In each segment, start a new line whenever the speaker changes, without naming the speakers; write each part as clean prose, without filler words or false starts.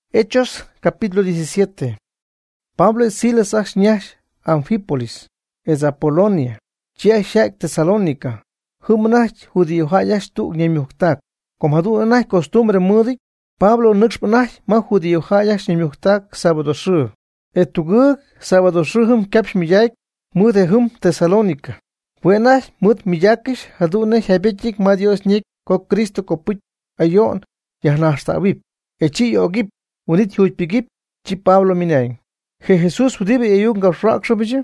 Hechos, capítulo 17. Pablo y Silas achñash Anfípolis, es Apolonia, chiashak Tesalónica, humanach judío hayash tu ñemiuhtak. Como hadu anach costumbre mudik, Pablo nuxpanach ma judío hayash ñemiuhtak sábado shu. Etugug sábado shuhum kapsh miyak mudehum Tesalónica. Buenach mud miyakish hadu ne habetik ma Dios nik ko Cristo kopuch ayon yahnashtabib. Echi yogib unit yujpigib chi Pablo minayin. He Jesús hudibe eyung gafrak shobije.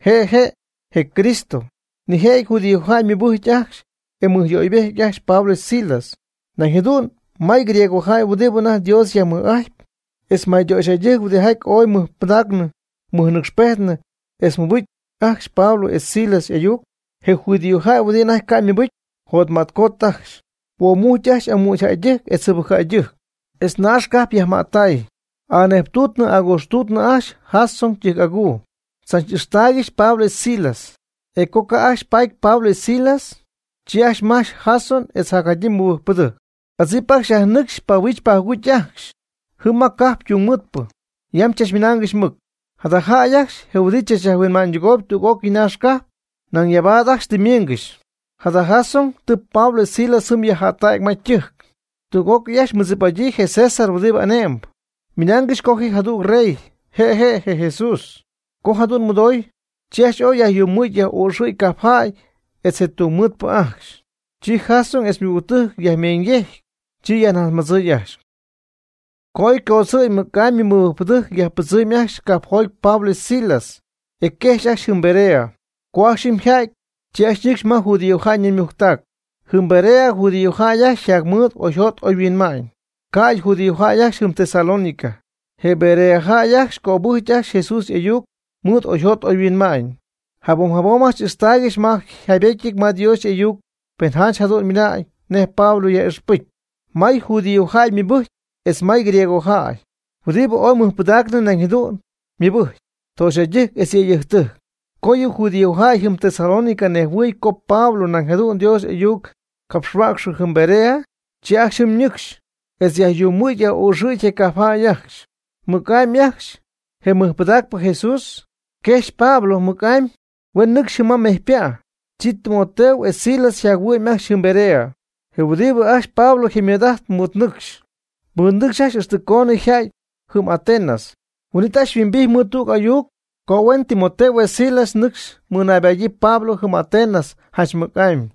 He Cristo. Ni he judío hay mi buhjach. Yoibe yach Pablo Silas. Na hedun mai griego hay hudibuna Dios ya mu ay. Es mai yo shayeg hudihak oy mu pdagna. Mu nukspehna. Es mu buch ach Pablo es Silas eyuk. He judío hay hudina ka mi buch. Hod matkotach. Wo mu yach amu shayeg es subhayeg. Es nashkap yahmatai. Aneptutna agostutna ash hasson chigagu. Sanchistagish Pablo Silas. Ekoka ash paik Pablo Silas. Chiash mash hasson es hakajim buhpudu. Azipak shahnuksh pawich pahuchachsh. Humakap yumutpu. Yamchash minangish muk. Hadahayaksh heudicha shahwin manjugob tu gokinashka. Nang yabadaksh timiengish. Hadahasson tu Pablo Silas sum yahataik machuk. Tu gok yash muzipaji he César udib anem. Minangish kohi hadu rey. He Jesús. Kohadun mudoy. Chiash oya yumuit ya ursui kaphay. Etse tu mut pa achsh. Chi hason es mi utuh ya mengeh. Chi yanal mazayash. Koi kosui mukami mu putuh ya puzuy miash kaphoy Pablo Silas. Ekesh ash humberea. Kwashim haik. Chiash yiks ma judío hanyin muhtak. Humberea judío haya shagmut oshot oyvinmain. Kai judío haya shum Tesalónica. Heberea haya shkobuhja Jesús eyuk mut oshot oyvinmain. Habomach istagish ma habekik ma Dios eyuk penhanch hadot minai ne Pablo ya espik. Mai judío hay mi buh es mai griego hay. Hudibo oy muhpudakna nang hidun mi buh. Toshejik es yeyehtuh. Koyu judío hay hum Tesalónica ne hui ko Pablo nang hidun Dios eyuk kapshrakshu humberea chiakshim nyuksh. Es ya yumuy ya urshich kapayaksh. Mukaim yaksh. He muhpudak pa Jesús. Kesh Pablo mukaim. Wen nukshima mehpia. Chit Timoteo es Silas yagui mak humberea. He wudibu ash Pablo himiedaht mut nuksh. Bundukshash ustukone hay hum Atenas. Unitash vimbih mutuk ayuk. Kowen Timoteo es Silas nuksh munabayi Pablo hum Atenas hash mukaim.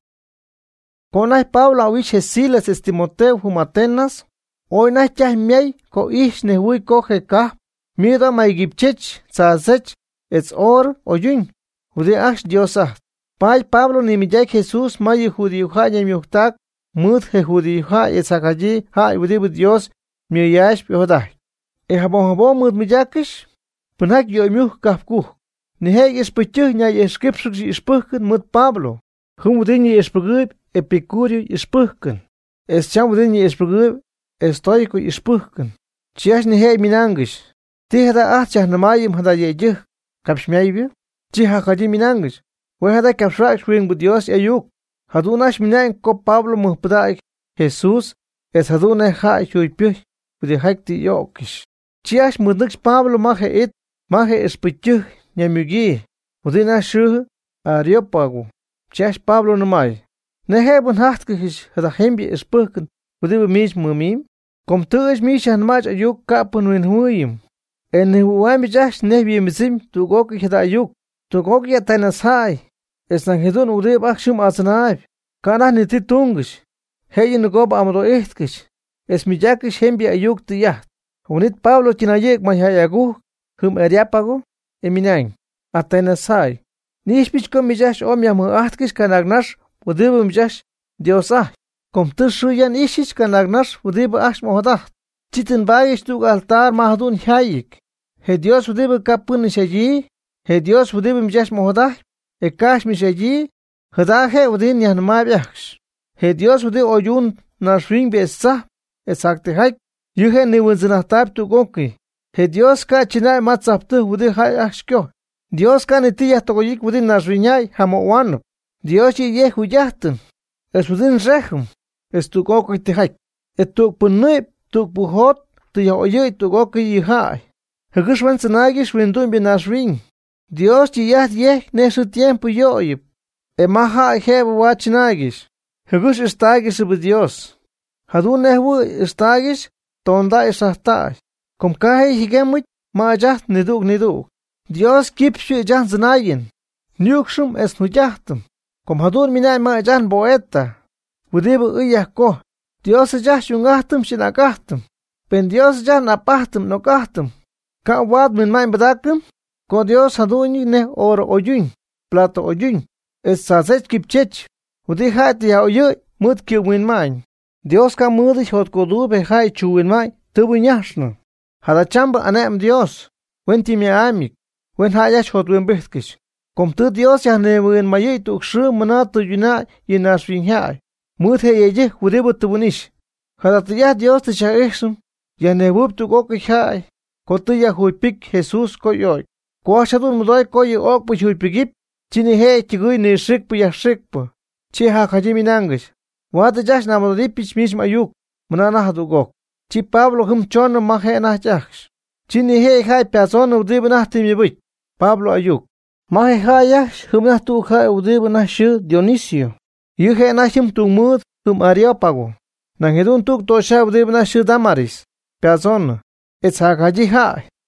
Konay Pablo awish es Silas es Timoteo hum Atenas. Oy na chah miay ko ish nehui ko hekah. Mira ma igipchech tzazech es or oyun. Hudi ash Diosah. Pai Pablo ni mijay Jesús mayi judío haya miuhtak. Mud he judío haya esakaji haya udibu Dios miuyash pihodah. E habon mud mijakish. Punak yoy miuh kafkuh. Ni heg espuchuh nyay eskripsuk ispuhken mud Pablo. Hum udini espugub epicurio ispuhken. Es cham udini espugub estoico ispuhken. Chiash ni heg minangish. Tihada achah namayim hada yejuh. Kapshmaybi. Chiha kaji minangish. Wehada kapshrak swing bu Dios ayuk. Hadunash minayin ko Pablo muhpudaik. Jesús es hadunay ha yuypih. Udihakti yokish. Chiash mudnuksh Pablo mahe it. Mahe espuchuh nyamigi. Udina shuh Areópago. Chiash Pablo namay. Nehebun hachtkish hada hembi espuhken. Udibu mish mumim. Kom tuish misha namaj ayuk kapun win huyim. En huwami jash nebi mizim tu goki hada ayuk. Tu goki atanasai. Es nangedun udib akshum asanaib. Kanah niti tungish. Heyin gob amro ihtkish. Es mijakish hembi ayuk tu yaht. Unit Pablo chinayek mahayagu. Hum Areópago. Eminain. Atanasai. Nishpichko mijash omyamu ahtkish kanagnash. Udibu mijash Diosah. Kom tu shuyan ishish kanagnash. Udibu ash mohodah. Chitin bayish tu altar mahdun hayik. He Dios udibu kapun nishayi. He Dios udibu mijash mohodah. E kash mishayi. Hadahe udin yanmabyaksh. He Dios udibu oyun nashring besah. Exacte haik. Yuhe ni wunzinahtab tu goki. He Dios ka chinay matzaptu udih hay ashkyo. Dios ka nitiyah togoyik udin nashrinyay hamowanuk. Dios yeh huyahtun. Es udin rehum. Es tu goki tihaik. Et tu punib tu puhot tu ya oye tu go que yi hai. Hegush wan tsanagis windun binas ring. Dios yiyat yeh ne su tiempo yoyip. E maha heba wachinagis. Hegush estagis be Dios. Hadun nehu estagis tonda esahtai. Kom kahe higemut ma jaht niduk. Dios kipshu jan zanayin. Nyukshum es nujahtum. Kom hadun minay ma jan boeta. Wudibu uyahko. Dios jah shungahtum shinagahtum. Pen Dios jah napahtum nogahtum. Ka wad min main badakum. Ko Dios hadun ne oro oyun. Plato oyun. Es sazet kipchech. Wudi hat ya oyu mut ki win main. Dios ka mudi hot kodu be hai chuwin mai. Tubu nyashno. Hada chamba anem Dios. Wenti mi amik. Wen hayash hot win bihkish. Kom tu Dios ya ne win mayi tu kshu manatu yuna yinas win hai. Mut he yeje wudibu tubunish. Hada tu ya Dios te shaishum. Ya ne wub tu goki hai. Ko tu ya huipik Jesus ko yoy. Ko shadun mudoy ko yi ok pu huipikip. Chini he chigui ni shikpu ya shikpu. Chi ha khajimi nangish. Wada jash namadipich mish mayuk. Munana hadu gok. Chi Pablo hum chon ma he na jaksh. Chini he hai piazon udibu nahtimi buch. Pablo ayuk. Ma he hayash hum nahtu hai udibu nashu Dionisio. Yu he nashim tu mud hum Areópago. Nangedun tuk tosha udibu nashu Damaris. Piazon. It's ha khaji hai.